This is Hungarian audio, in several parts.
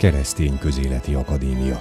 Keresztény Közéleti Akadémia.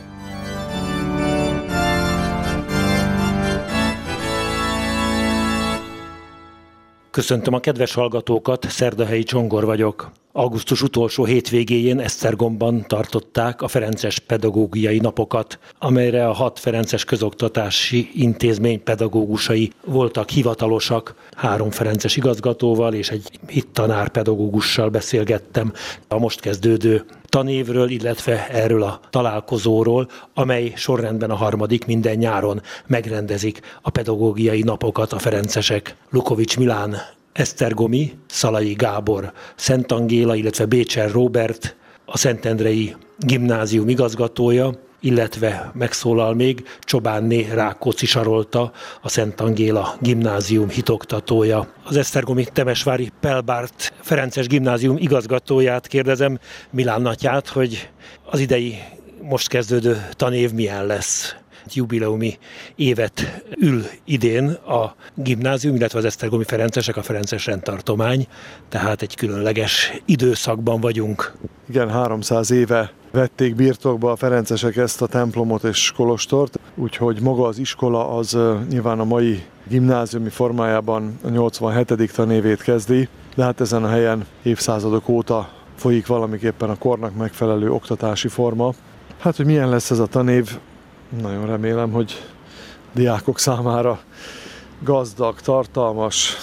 Köszöntöm a kedves hallgatókat, Szerdahelyi Csongor vagyok. Augusztus utolsó hétvégéjén Esztergomban tartották a ferences pedagógiai napokat, amelyre a 6 ferences közoktatási intézmény pedagógusai voltak hivatalosak. 3 ferences igazgatóval és egy hittanár pedagógussal beszélgettem a most kezdődő tanévről, illetve erről a találkozóról, amely sorrendben a 3. minden nyáron megrendezik a pedagógiai napokat a ferencesek. Lukovics Milán esztergomi, Szalai Gábor Szent Angéla, illetve Bécser Róbert, a Szentendrei Gimnázium igazgatója, illetve megszólal még Csobánné Rákóczi Sarolta, a Szent Angéla Gimnázium hitoktatója. Az esztergomi Temesvári Pelbárt Ferences Gimnázium igazgatóját kérdezem, Milán atyát, hogy az idei most kezdődő tanév milyen lesz. Jubileumi évet ül idén a gimnázium, illetve az esztergomi ferencesek, a ferences rendtartomány, tehát egy különleges időszakban vagyunk. Igen, 300 éve vették birtokba a ferencesek ezt a templomot és kolostort, úgyhogy maga az iskola az nyilván a mai gimnáziumi formájában a 87. tanévét kezdi, de hát ezen a helyen évszázadok óta folyik valamiképpen a kornak megfelelő oktatási forma. Hát, hogy milyen lesz ez a tanév, nagyon remélem, hogy diákok számára gazdag, tartalmas,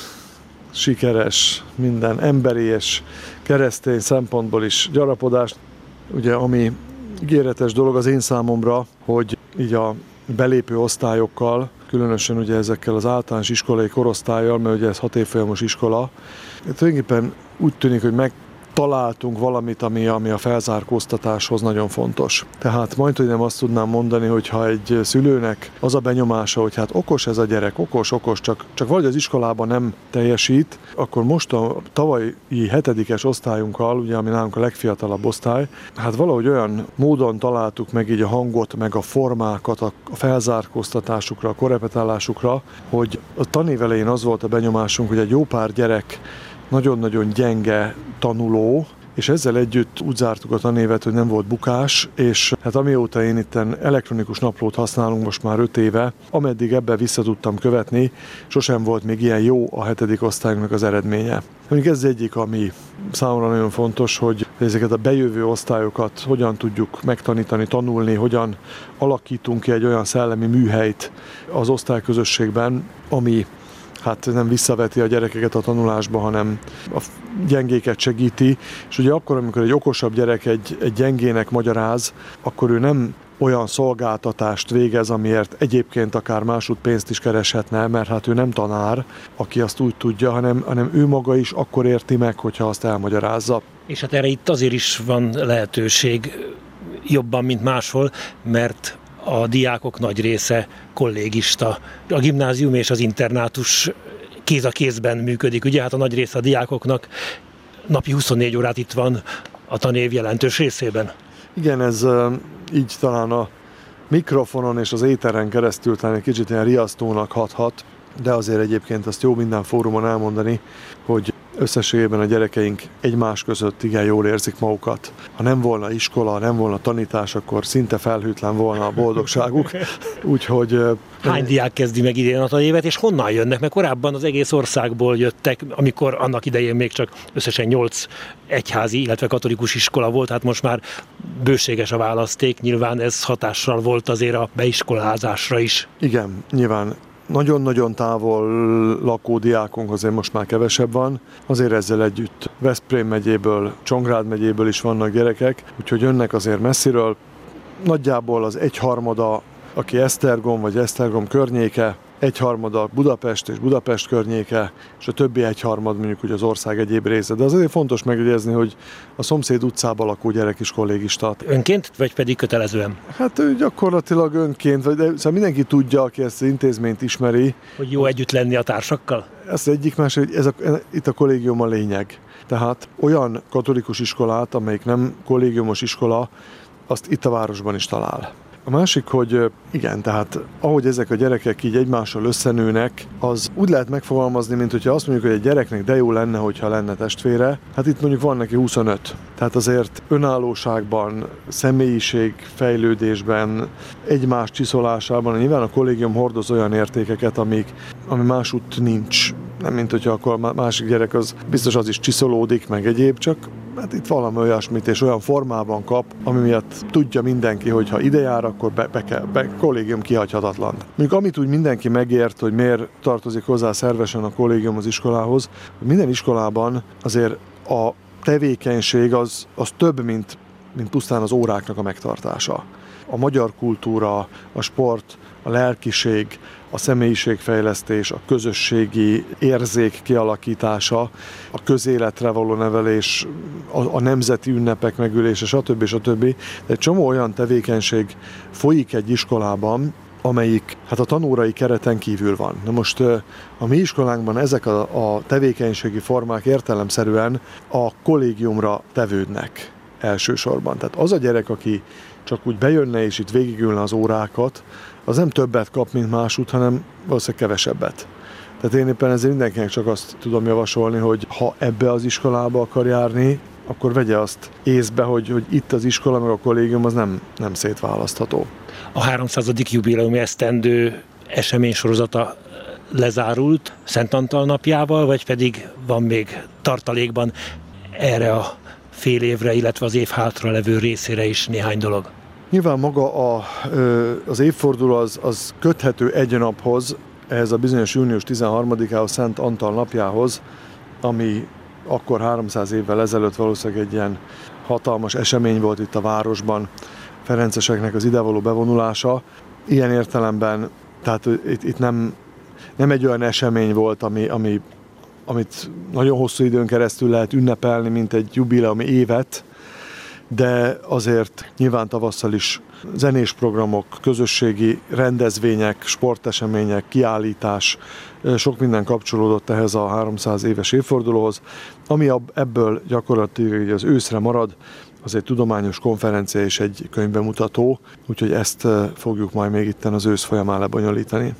sikeres, minden emberi és keresztény szempontból is gyarapodás. Ugye, ami ígéretes dolog az én számomra, hogy így a belépő osztályokkal, különösen ugye ezekkel az általános iskolai korosztállyal, mert ugye ez 6 évfolyamos iskola, tulajdonképpen úgy tűnik, hogy találtunk valamit, ami a felzárkóztatáshoz nagyon fontos. Tehát majdnem nem azt tudnám mondani, hogy ha egy szülőnek az a benyomása, hogy hát okos ez a gyerek, okos, csak vagy az iskolában nem teljesít, akkor most a tavalyi 7. osztályunkkal, ugye ami nálunk a legfiatalabb osztály, hát valahogy olyan módon találtuk meg így a hangot, meg a formákat a felzárkóztatásukra, a korrepetálásukra, hogy a tanév elején az volt a benyomásunk, hogy egy jó pár gyerek nagyon-nagyon gyenge tanuló, és ezzel együtt úgy zártuk a tanévet, hogy nem volt bukás, és hát amióta én itten elektronikus naplót használunk most már 5 éve, ameddig ebben vissza tudtam követni, sosem volt még ilyen jó a 7. osztályunknak az eredménye. Mondjuk ez egyik, ami számomra nagyon fontos, hogy ezeket a bejövő osztályokat hogyan tudjuk megtanítani, tanulni, hogyan alakítunk ki egy olyan szellemi műhelyt az osztályközösségben, ami hát nem visszaveti a gyerekeket a tanulásba, hanem a gyengéket segíti. És ugye akkor, amikor egy okosabb gyerek egy gyengének magyaráz, akkor ő nem olyan szolgáltatást végez, amiért egyébként akár másodpénzt is kereshetne, mert hát ő nem tanár, aki azt úgy tudja, hanem ő maga is akkor érti meg, hogyha azt elmagyarázza. És hát erre itt azért is van lehetőség jobban, mint máshol, mert a diákok nagy része kollégista. A gimnázium és az internátus kéz a kézben működik. Ugye hát a nagy része a diákoknak napi 24 órát itt van a tanév jelentős részében. Igen, ez így talán a mikrofonon és az éteren keresztül talán egy kicsit ilyen riasztónak hathat, de azért egyébként azt jó minden fórumon elmondani, hogy összességében a gyerekeink egymás között igen jól érzik magukat. Ha nem volna iskola, nem volna tanítás, akkor szinte felhőtlen volna a boldogságuk. Úgyhogy... Hány diák kezdi meg idén a tanévet, és honnan jönnek? Mert korábban az egész országból jöttek, amikor annak idején még csak összesen 8 egyházi, illetve katolikus iskola volt, hát most már bőséges a választék, nyilván ez hatással volt azért a beiskolázásra is. Igen, nyilván. Nagyon-nagyon távol lakó diákunk azért most már kevesebb van, azért ezzel együtt Veszprém megyéből, Csongrád megyéből is vannak gyerekek, úgyhogy jönnek azért messziről. Nagyjából az 1/3, aki Esztergom vagy Esztergom környéke, 1/3 Budapest és Budapest környéke, és a többi 1/3 mondjuk úgy az ország egyéb része. De azért fontos megjegyezni, hogy a szomszéd utcában lakó gyerek is kollégista. Önként, vagy pedig kötelezően? Hát gyakorlatilag önként, de szóval mindenki tudja, aki ezt az intézményt ismeri. Hogy jó együtt lenni a társakkal? Ez egyik másik, hogy itt a kollégium a lényeg. Tehát olyan katolikus iskolát, amelyik nem kollégiumos iskola, azt itt a városban is talál. A másik, hogy igen, tehát ahogy ezek a gyerekek így egymással összenőnek, az úgy lehet megfogalmazni, mint hogyha azt mondjuk, hogy egy gyereknek de jó lenne, hogyha lenne testvére. Hát itt mondjuk van neki 25. Tehát azért önállóságban, személyiségfejlődésben, egymás csiszolásában nyilván a kollégium hordoz olyan értékeket, ami másút nincs. Nem mint hogyha akkor a másik gyerek az biztos az is csiszolódik, meg egyéb, csak hát itt valami olyasmit és olyan formában kap, ami miatt tudja mindenki, hogy ha ide jár, akkor kollégium kihagyhatatlan. Mondjuk amit úgy mindenki megért, hogy miért tartozik hozzá szervesen a kollégium az iskolához, minden iskolában azért a tevékenység az több, mint pusztán az óráknak a megtartása. A magyar kultúra, a sport, a lelkiség, a személyiségfejlesztés, a közösségi érzék kialakítása, a közéletre való nevelés, a nemzeti ünnepek megülése, stb. De egy csomó olyan tevékenység folyik egy iskolában, amelyik hát a tanórai kereten kívül van. Na most a mi iskolánkban ezek a tevékenységi formák értelemszerűen a kollégiumra tevődnek elsősorban. Tehát az a gyerek, aki csak úgy bejönne és itt végigülne az órákat, az nem többet kap, mint másút, hanem valószínűleg kevesebbet. Tehát én éppen ezért mindenkinek csak azt tudom javasolni, hogy ha ebbe az iskolába akar járni, akkor vegye azt észbe, hogy itt az iskola meg a kollégium az nem szétválasztható. A 300. jubileumi esztendő eseménysorozata lezárult Szent Antal napjával, vagy pedig van még tartalékban erre a fél évre, illetve az év hátra levő részére is néhány dolog? Nyilván maga az évforduló az köthető egy naphoz, ehhez a bizonyos június 13-ához, Szent Antal napjához, ami akkor 300 évvel ezelőtt valószínűleg egy ilyen hatalmas esemény volt itt a városban, ferenceseknek az idevaló bevonulása. Ilyen értelemben, tehát itt nem egy olyan esemény volt, amit nagyon hosszú időn keresztül lehet ünnepelni, mint egy jubileumi évet, de azért nyilván tavasszal is zenés programok, közösségi rendezvények, sportesemények, kiállítás, sok minden kapcsolódott ehhez a 300 éves évfordulóhoz. Ami ebből gyakorlatilag az őszre marad, az egy tudományos konferencia és egy könyvbemutató, úgyhogy ezt fogjuk majd még itten az ősz folyamán lebonyolítani.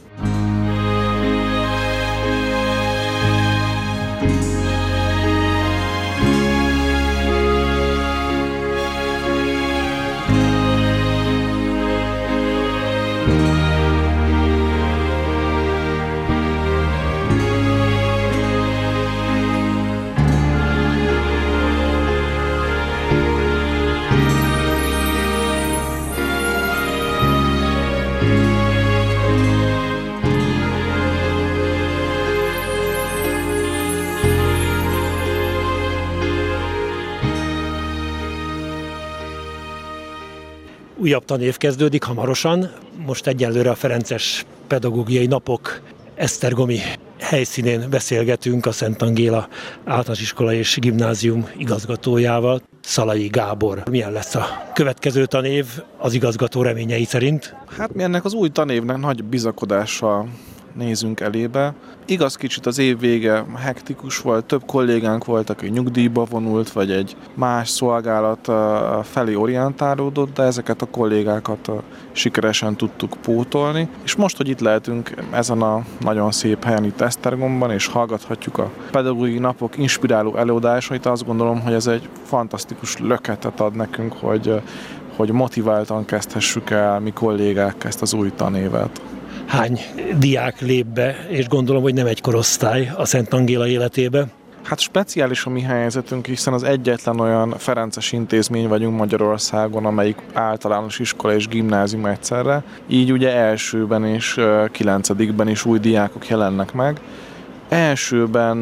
Újabb tanév kezdődik hamarosan. Most egyelőre a Ferences Pedagógiai Napok esztergomi helyszínén beszélgetünk a Szent Angéla Általános Iskola és Gimnázium igazgatójával, Szalai Gábor. Milyen lesz a következő tanév az igazgató reményei szerint? Hát mi ennek az új tanévnek nagy bizakodással nézünk elébe. Igaz, kicsit az év vége hektikus volt, több kollégánk volt, aki nyugdíjba vonult, vagy egy más szolgálat felé orientálódott, de ezeket a kollégákat sikeresen tudtuk pótolni. És most, hogy itt lehetünk ezen a nagyon szép helyen itt Esztergomban, és hallgathatjuk a pedagógiai napok inspiráló előadásait, azt gondolom, hogy ez egy fantasztikus löketet ad nekünk, hogy motiváltan kezdhessük el mi kollégák ezt az új tanévet. Hány diák lép be, és gondolom, hogy nem egy korosztály a Szent Angéla életébe? Hát speciális a mi helyzetünk, hiszen az egyetlen olyan ferences intézmény vagyunk Magyarországon, amelyik általános iskola és gimnázium egyszerre. Így ugye elsőben és 9-ben is új diákok jelennek meg. Elsőben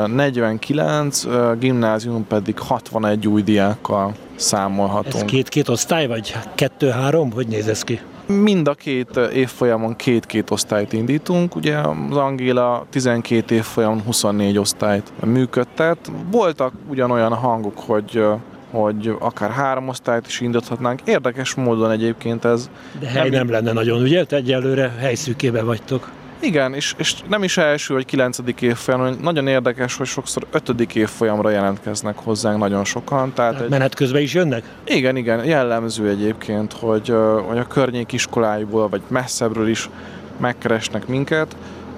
49, gimnázium pedig 61 új diákkal számolhatunk. Ez két osztály, vagy 2-3? Hogy néz ez ki? Mind a két évfolyamon két osztályt indítunk, ugye az Angéla 12 évfolyamon 24 osztályt működtet. Voltak ugyanolyan hangok, hogy akár 3 osztályt is indíthatnánk. Érdekes módon egyébként ez... De hely nem lenne nagyon, ugye? Egyelőre helyszűkébe vagytok. Igen, és nem is első vagy 9. évfolyam, hanem nagyon érdekes, hogy sokszor 5. évfolyamra jelentkeznek hozzánk nagyon sokan. Tehát menet közben is jönnek? Igen, jellemző egyébként, hogy a környék iskoláiból, vagy messzebbről is megkeresnek minket.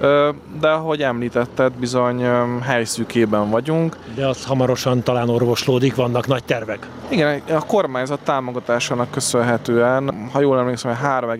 De ahogy említetted, bizony helyszűkében vagyunk. De az hamarosan talán orvoslódik, vannak nagy tervek. Igen, a kormányzat támogatásának köszönhetően, ha jól emlékszem,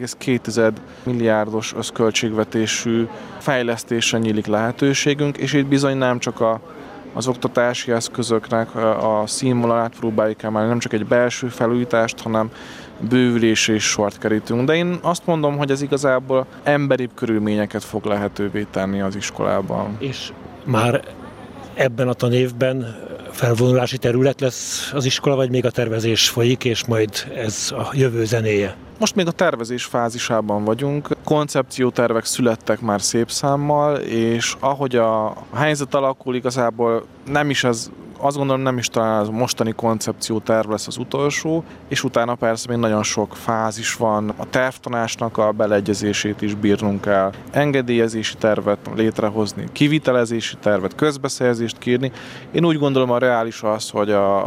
3,2 milliárdos összköltségvetésű fejlesztésre nyílik lehetőségünk, és itt bizony nem csak az oktatási eszközöknek a színvonalát próbáljuk emelni, nem csak egy belső felújítást, hanem bővülésre is sort kerítünk. De én azt mondom, hogy ez igazából emberibb körülményeket fog lehetővé tenni az iskolában. És már ebben a tanévben felvonulási terület lesz az iskola, vagy még a tervezés folyik, és majd ez a jövő zenéje? Most még a tervezés fázisában vagyunk. Koncepciótervek születtek már szép számmal, és ahogy a helyzet alakul, igazából nem is ez, azt gondolom, nem is talán az mostani koncepcióterv lesz az utolsó, és utána persze még nagyon sok fázis van. A tervtanásnak a beleegyezését is bírnunk kell, engedélyezési tervet létrehozni, kivitelezési tervet, közbeszerzést kérni. Én úgy gondolom, a reális az, hogy a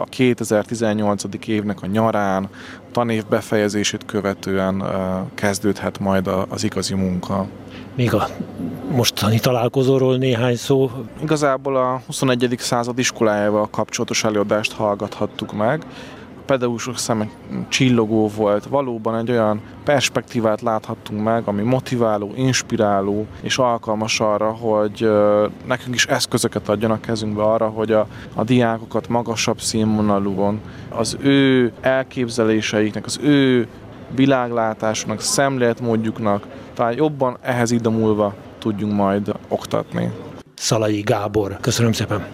2018. évnek a nyarán, tanév befejezését követően kezdődhet majd az igazi munka. Még a mostani találkozóról néhány szó. Igazából a 21. század iskolájával kapcsolatos előadást hallgathattuk meg. A pedagógusok szeme csillogó volt, valóban egy olyan perspektívát láthattunk meg, ami motiváló, inspiráló és alkalmas arra, hogy nekünk is eszközöket adjon a kezünkbe arra, hogy a diákokat magasabb színvonalúon, az ő elképzeléseiknek, az ő világlátásnak, szemléletmódjuknak talán jobban ehhez idomulva tudjunk majd oktatni. Szalai Gábor, köszönöm szépen!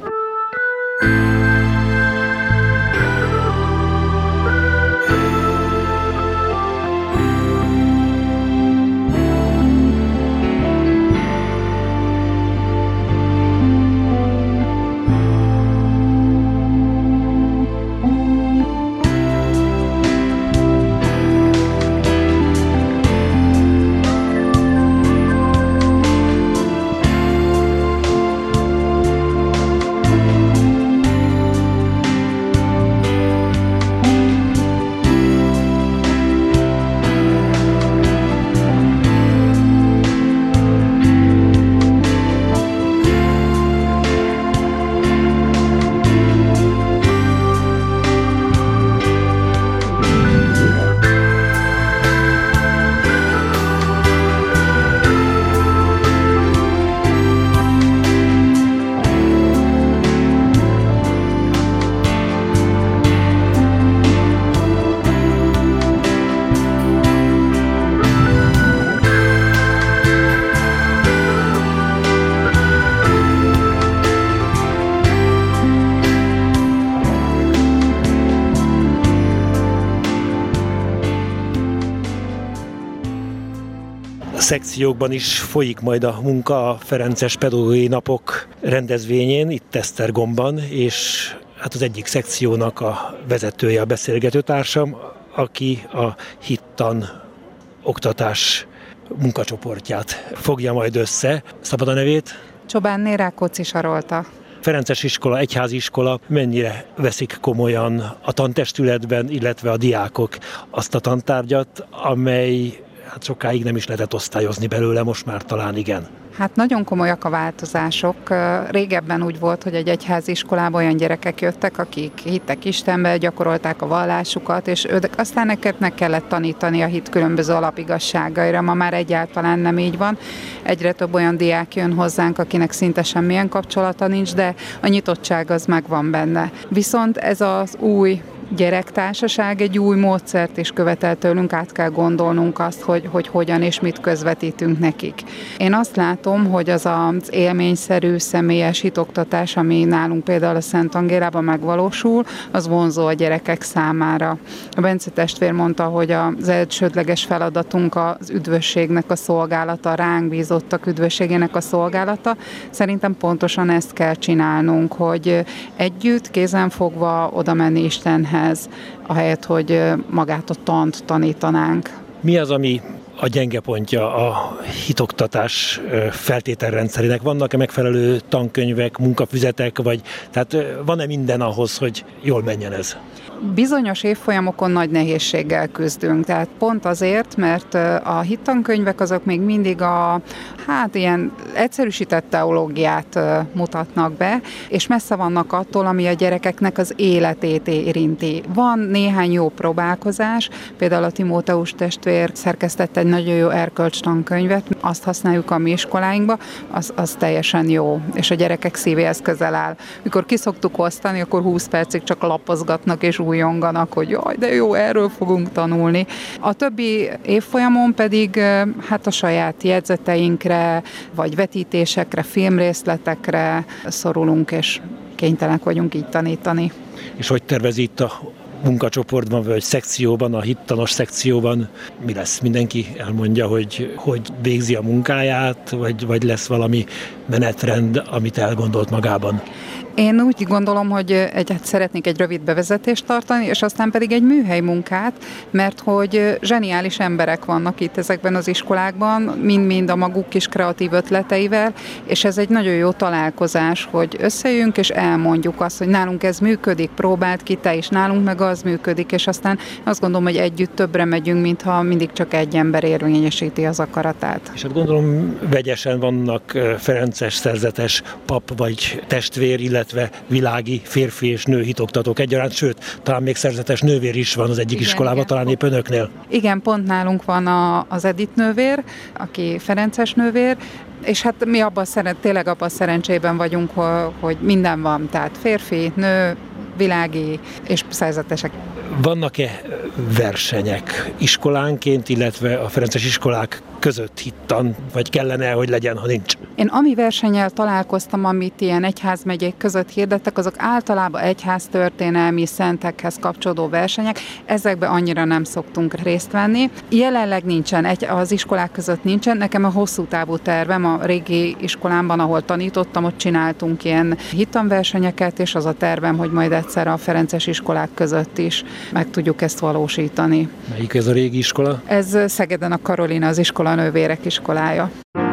Szekciókban is folyik majd a munka a Ferences Pedagógiai Napok rendezvényén, itt Esztergomban, és hát az egyik szekciónak a vezetője, a beszélgetőtársam, aki a hittan oktatás munkacsoportját fogja majd össze. Szabad a nevét? Csobánné Rákóczi Sarolta. Ferences iskola, egyházi iskola, mennyire veszik komolyan a tantestületben, illetve a diákok azt a tantárgyat, amely hát sokáig nem is lehetett osztályozni belőle, most már talán igen. Hát nagyon komolyak a változások. Régebben úgy volt, hogy egy egyházi iskolába olyan gyerekek jöttek, akik hittek Istenbe, gyakorolták a vallásukat, és aztán neked kellett tanítani a hit különböző alapigazságaira. Ma már egyáltalán nem így van. Egyre több olyan diák jön hozzánk, akinek szinte semmilyen kapcsolata nincs, de a nyitottság az megvan benne. Viszont ez az új gyerektársaság egy új módszert is követel tőlünk, át kell gondolnunk azt, hogy hogyan és mit közvetítünk nekik. Én azt látom, hogy az az élményszerű, személyes hitoktatás, ami nálunk például a Szent Angélában megvalósul, az vonzó a gyerekek számára. A Bence testvér mondta, hogy az elsődleges feladatunk az üdvösségnek a szolgálata, ránk bízottak üdvösségének a szolgálata. Szerintem pontosan ezt kell csinálnunk, hogy együtt, kézenfogva oda menni Istenhez, ahelyett, hogy magát a tant tanítanánk. Mi az, ami a gyenge pontja a hitoktatás feltételrendszerének? Vannak-e megfelelő tankönyvek, munkafüzetek, vagy tehát van-e minden ahhoz, hogy jól menjen ez? Bizonyos évfolyamokon nagy nehézséggel küzdünk, tehát pont azért, mert a hittankönyvek azok még mindig ilyen egyszerűsített teológiát mutatnak be, és messze vannak attól, ami a gyerekeknek az életét érinti. Van néhány jó próbálkozás, például a Timóteus testvér szerkesztett egy nagyon jó erkölcstankönyvet, azt használjuk a mi iskoláinkba, az teljesen jó, és a gyerekek szívéhez közel áll. Mikor ki szoktuk osztani, akkor 20 percig csak lapozgatnak és újonganak, hogy jaj, de jó, erről fogunk tanulni. A többi évfolyamon pedig a saját jegyzeteinkre, vagy vetítésekre, filmrészletekre szorulunk, és kénytelenek vagyunk így tanítani. És hogy tervezi itt a munkacsoportban, vagy szekcióban, a hittanos szekcióban, mi lesz? Mindenki elmondja, hogy végzi a munkáját, vagy lesz valami menetrend, amit elgondolt magában? Én úgy gondolom, hogy szeretnék egy rövid bevezetést tartani, és aztán pedig egy műhely munkát, mert hogy zseniális emberek vannak itt ezekben az iskolákban, mind-mind a maguk kis kreatív ötleteivel, és ez egy nagyon jó találkozás, hogy összejünk és elmondjuk azt, hogy nálunk ez működik, próbáld ki te is, nálunk meg az működik, és aztán azt gondolom, hogy együtt többre megyünk, mintha mindig csak egy ember érvényesíti az akaratát. És hát gondolom vegyesen vannak ferences szerzetes pap vagy testvér, illetve világi férfi és nő hitoktatók egyaránt, sőt, talán még szerzetes nővér is van az egyik iskolában, talán épp önöknél. Igen, pont nálunk van az Edith nővér, aki ferences nővér, és hát mi tényleg abban szerencsében vagyunk, hogy minden van, tehát férfi, nő, világi és szerzetesek. Vannak-e versenyek iskolánként, illetve a ferences iskolák között hittan, vagy kellene, hogy legyen, ha nincs? Én ami versennyel találkoztam, amit ilyen egyházmegyék között hirdettek, azok általában egyháztörténelmi szentekhez kapcsolódó versenyek, ezekben annyira nem szoktunk részt venni. Jelenleg nincsen, az iskolák között nincsen, nekem a hosszú távú tervem, a régi iskolámban, ahol tanítottam, ott csináltunk ilyen hittanversenyeket, és az a tervem, hogy majd egyszer a ferences iskolák között is meg tudjuk ezt valósítani. Melyik ez a régi iskola? Ez Szegeden a Karolina, az iskola nővérek iskolája.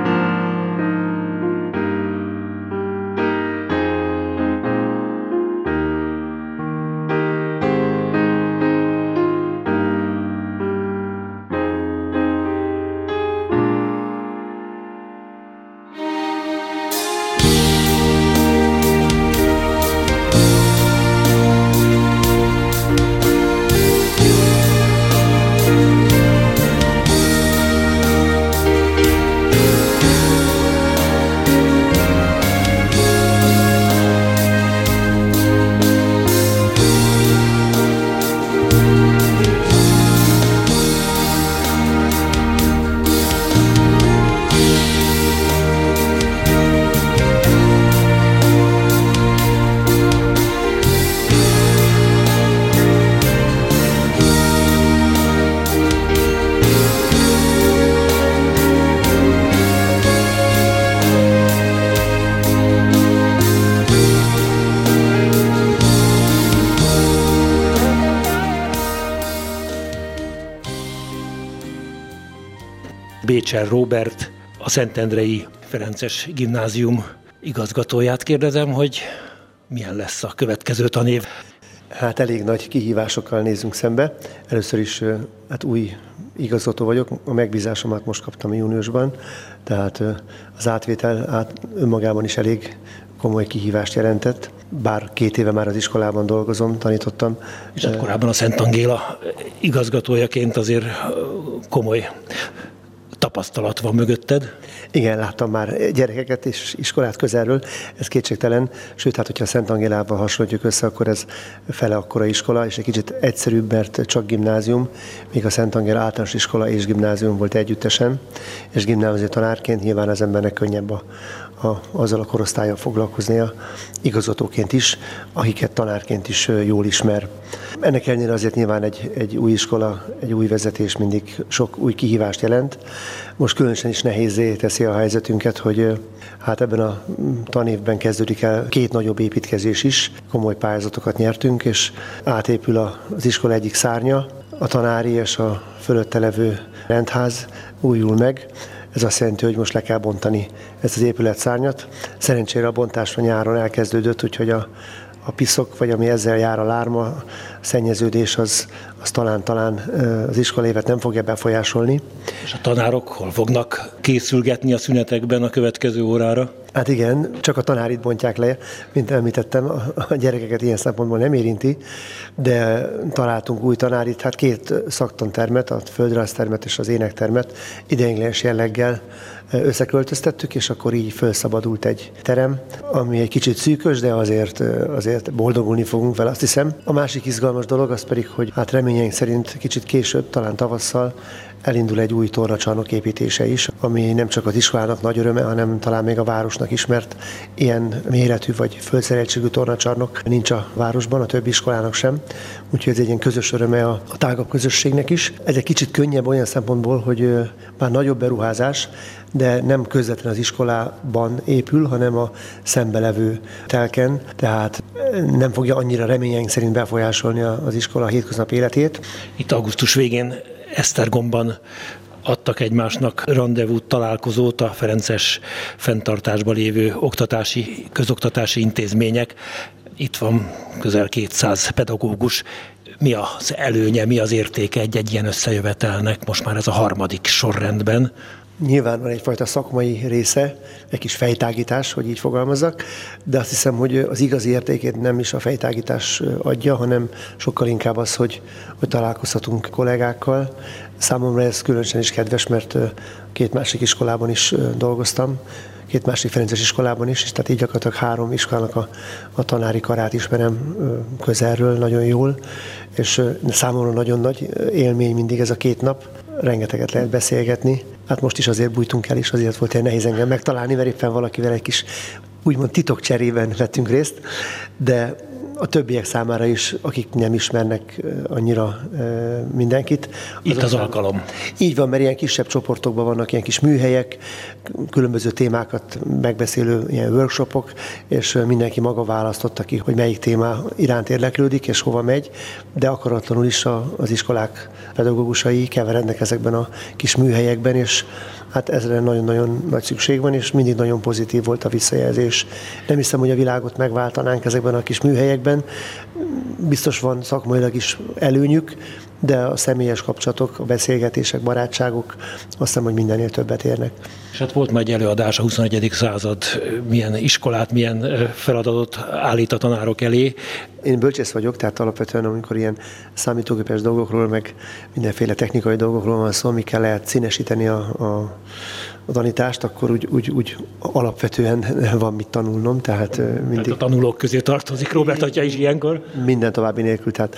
Bécser Róbert, a Szentendrei Ferences Gimnázium igazgatóját kérdezem, hogy milyen lesz a következő tanév. Hát elég nagy kihívásokkal nézünk szembe. Először is új igazgató vagyok, a megbízásomat most kaptam júniusban, tehát az átvétel önmagában is elég komoly kihívást jelentett. Bár 2 éve már az iskolában dolgozom, tanítottam. És hát korábban a Szent Angéla igazgatójaként azért komoly tapasztalat van mögötted. Igen, láttam már gyerekeket és iskolát közelről, ez kétségtelen. Sőt, hát hogyha a Szent Angélával hasonlítjuk össze, akkor ez fele akkora iskola, és egy kicsit egyszerűbb, mert csak gimnázium, míg a Szent Angéla általános iskola és gimnázium volt együttesen, és gimnázium tanárként nyilván az embernek könnyebb azzal a korosztállyal foglalkoznia, igazgatóként is, akiket tanárként is jól ismer. Ennek ellenére azért nyilván egy új iskola, egy új vezetés mindig sok új kihívást jelent. Most különösen is nehézzé teszi a helyzetünket, hogy hát ebben a tanévben kezdődik el 2 nagyobb építkezés is, komoly pályázatokat nyertünk, és átépül az iskola egyik szárnya, a tanári és a fölötte levő rendház újul meg. Ez azt jelenti, hogy most le kell bontani ezt az épületszárnyat. Szerencsére a bontásra nyáron elkezdődött, úgyhogy a piszok, vagy ami ezzel jár a lárma, a szennyeződés, az talán az iskolévet nem fogja befolyásolni. És a tanárok hol fognak készülgetni a szünetekben a következő órára? Hát igen, csak a tanárit bontják le, mint említettem, a gyerekeket ilyen szempontból nem érinti, de találtunk új tanárit, hát 2 szaktantermet, a földrajztermet és az énektermet ideiglenes jelleggel összeköltöztettük, és akkor így felszabadult egy terem, ami egy kicsit szűkös, de azért boldogulni fogunk vele, azt hiszem. A másik izgalmas dolog az pedig, hogy hát reményeink szerint kicsit később, talán tavasszal elindul egy új tornacsarnok építése is, ami nem csak az iskolának nagy öröme, hanem talán még a városnak is, mert ilyen méretű vagy földszereltségű tornacsarnok nincs a városban, a többi iskolának sem. Úgyhogy ez egy ilyen közös öröme a tágabb közösségnek is. Ez egy kicsit könnyebb olyan szempontból, hogy már nagyobb beruházás, de nem közvetlenül az iskolában épül, hanem a szembelevő telken, tehát nem fogja annyira reményeink szerint befolyásolni az iskola hétköznapi életét. Itt augusztus végén Esztergomban adtak egymásnak randevút, találkozót a ferences fenntartásban lévő közoktatási intézmények. Itt van közel 200 pedagógus. Mi az előnye, mi az értéke egy ilyen összejövetelnek? Most már ez a 3. sorrendben. Nyilván van egyfajta szakmai része, egy kis fejtágítás, hogy így fogalmazzak, de azt hiszem, hogy az igazi értékét nem is a fejtágítás adja, hanem sokkal inkább az, hogy találkozhatunk kollégákkal. Számomra ez különösen is kedves, mert 2 másik iskolában is dolgoztam, 2 másik ferences iskolában is, és tehát így gyakorlatilag 3 iskolának a tanári karát ismerem közelről nagyon jól, és számomra nagyon nagy élmény mindig ez a 2 nap. Rengeteget lehet beszélgetni. Hát most is azért bújtunk el, és azért volt nehéz engem megtalálni, mert éppen valakivel egy kis úgymond titokcserében vettünk részt, de a többiek számára is, akik nem ismernek annyira mindenkit. Itt az alkalom. Így van, mert ilyen kisebb csoportokban vannak ilyen kis műhelyek, különböző témákat megbeszélő ilyen workshopok, és mindenki maga választotta ki, hogy melyik téma iránt érdeklődik, és hova megy, de akaratlanul is az iskolák pedagógusai keverednek ezekben a kis műhelyekben, és hát ezre nagyon-nagyon nagy szükség van, és mindig nagyon pozitív volt a visszajelzés. Nem hiszem, hogy a világot megváltanánk ezekben a kis műhelyekben. Biztos van szakmailag is előnyük, de a személyes kapcsolatok, a beszélgetések, barátságok azt hiszem, hogy mindennél többet érnek. És hát volt már egy előadás a 21. század, milyen iskolát, milyen feladatot állít a tanárok elé. Én bölcsész vagyok, tehát alapvetően amikor ilyen számítógépes dolgokról, meg mindenféle technikai dolgokról van szó, amikkel lehet színesíteni a tanítást, akkor úgy alapvetően van mit tanulnom. Tehát mindig... A tanulók közé tartozik Róbert atya is ilyenkor? Minden további nélkül, tehát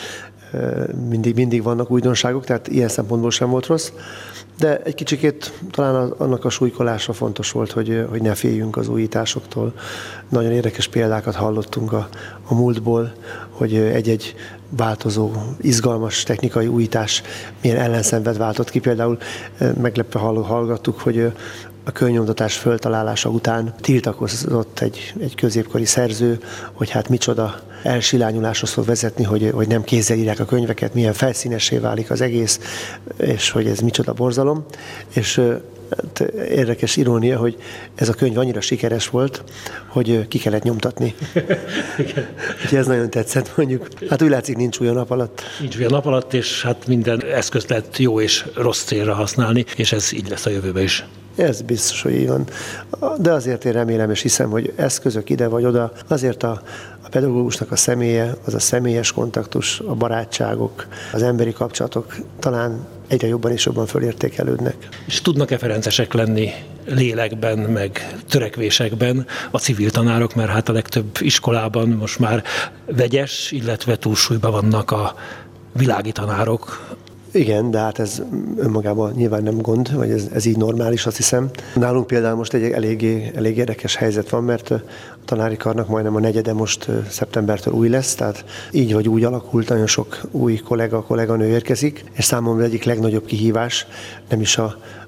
mindig vannak újdonságok, tehát ilyen szempontból sem volt rossz. De egy kicsikét talán annak a súlykolása fontos volt, hogy ne féljünk az újításoktól. Nagyon érdekes példákat hallottunk a múltból, hogy egy változó, izgalmas technikai újítás milyen ellenszenvet váltott ki. Például meglepve hallgattuk, hogy a kőnyomtatás föltalálása után tiltakozott egy középkori szerző, hogy hát micsoda elsilányuláshoz fog vezetni, hogy nem kézzel írják a könyveket, milyen felszínessé válik az egész, és hogy ez micsoda borzalom. És érdekes irónia, hogy ez a könyv annyira sikeres volt, hogy ki kellett nyomtatni. Úgyhogy ez nagyon tetszett, mondjuk. Hát úgy látszik, nincs új a nap alatt. Nincs új a nap alatt, és hát minden eszközt lehet jó és rossz célra használni, és ez így lesz a jövőben is. Ez biztos, hogy így van. De azért én remélem és hiszem, hogy eszközök ide vagy oda, azért a pedagógusnak a személye, az a személyes kontaktus, a barátságok, az emberi kapcsolatok talán egyre jobban és jobban fölértékelődnek. És tudnak-e ferencesek lenni lélekben, meg törekvésekben a civil tanárok, mert hát a legtöbb iskolában most már vegyes, illetve túlsúlyban vannak a világi tanárok. Igen, de hát ez önmagában nyilván nem gond, vagy ez így normális, azt hiszem. Nálunk például most egy elég érdekes helyzet van, mert a tanári karnak majdnem a negyede most szeptembertől új lesz, tehát így vagy úgy alakult, nagyon sok új kolléganő érkezik, és számomra egyik legnagyobb kihívás nem is a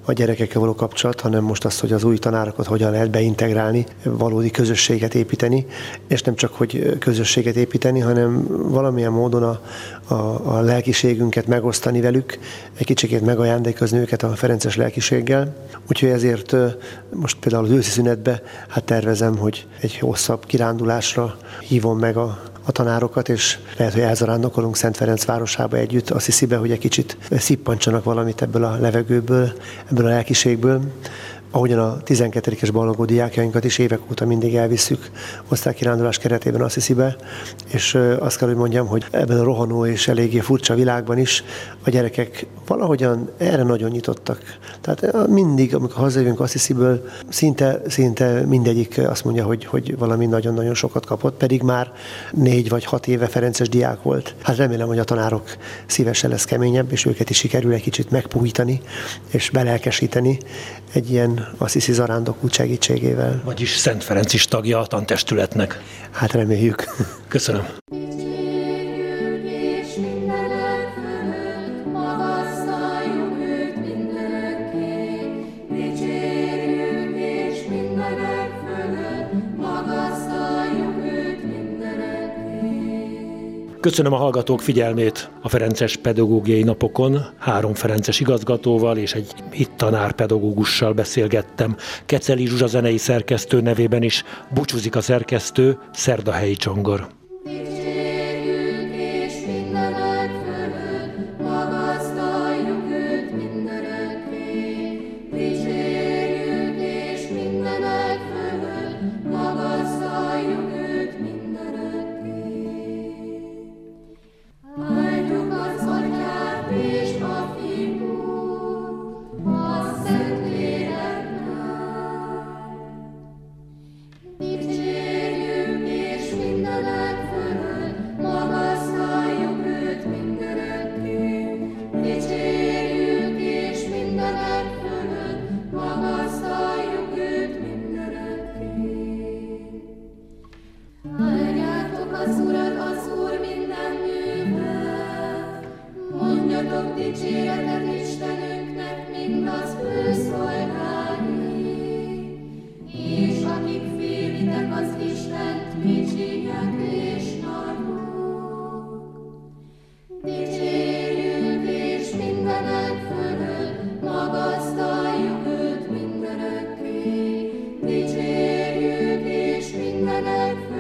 a gyerekekkel való kapcsolat, hanem most az, hogy az új tanárokat hogyan lehet beintegrálni, valódi közösséget építeni, és nem csak, hogy közösséget építeni, hanem valamilyen módon a lelkiségünket megosztani velük, egy kicsikét megajándékozni őket a ferences lelkiséggel. Úgyhogy ezért most például az őszi szünetbe tervezem, hogy egy hosszabb kirándulásra hívom meg a tanárokat, és lehet, hogy elzarándokolunk Szent Ferenc városába együtt, Assisibe, hogy egy kicsit szippantsanak valamit ebből a levegőből, ebből a lelkiségből. Ahogyan a 12-es ballagó diákjainkat is évek óta mindig elvisszük osztálykirándulás keretében Assisibe, és azt kell, hogy mondjam, hogy ebben a rohanó és eléggé furcsa világban is a gyerekek valahogyan erre nagyon nyitottak. Tehát mindig, amikor hazajövünk Assisiből, szinte mindegyik azt mondja, hogy valami nagyon-nagyon sokat kapott, pedig már 4 vagy 6 éve ferences diák volt. Hát remélem, hogy a tanárok szívesen lesz keményebb, és őket is sikerül egy kicsit megpuhítani és belelkesíteni egy ilyen Assisi zarándokút segítségével. Vagyis Szent Ferenc is tagja a tantestületnek. Hát reméljük. Köszönöm. Köszönöm a hallgatók figyelmét. A Ferences Pedagógiai Napokon 3 ferences igazgatóval és egy hittanár pedagógussal beszélgettem. Keceli Zsuzsa zenei szerkesztő nevében is búcsúzik a szerkesztő, Szerdahelyi Csongor. Dicsérjük és mindenek